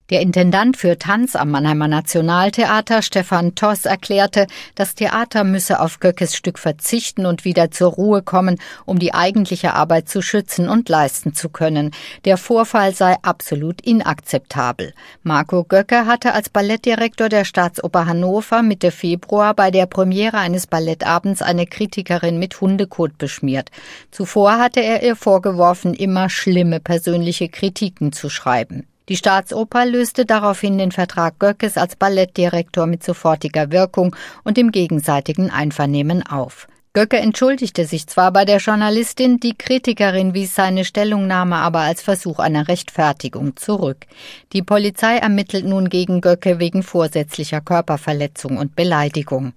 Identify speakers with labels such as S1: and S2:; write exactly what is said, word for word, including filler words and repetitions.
S1: Der Intendant für Tanz am Mannheimer Nationaltheater, Stefan Toss, erklärte, das Theater müsse auf Göckes Stück verzichten und wieder zur Ruhe kommen, um die eigentliche Arbeit zu schützen und leisten zu können. Der Vorfall sei absolut inakzeptabel. Marco Göcke hatte als Ballettdirektor der Staatsoper Hannover Mitte Februar bei der Premiere eines Ballettabends eine Kritikerin mit Hundekot beschmiert. Zuvor hatte er ihr vorgeworfen, immer schlimme persönliche Kritiken zu schreiben. Die Staatsoper löste daraufhin den Vertrag Göckes als Ballettdirektor mit sofortiger Wirkung und im gegenseitigen Einvernehmen auf. Göcke entschuldigte sich zwar bei der Journalistin, die Kritikerin wies seine Stellungnahme aber als Versuch einer Rechtfertigung zurück. Die Polizei ermittelt nun gegen Göcke wegen vorsätzlicher Körperverletzung und Beleidigung.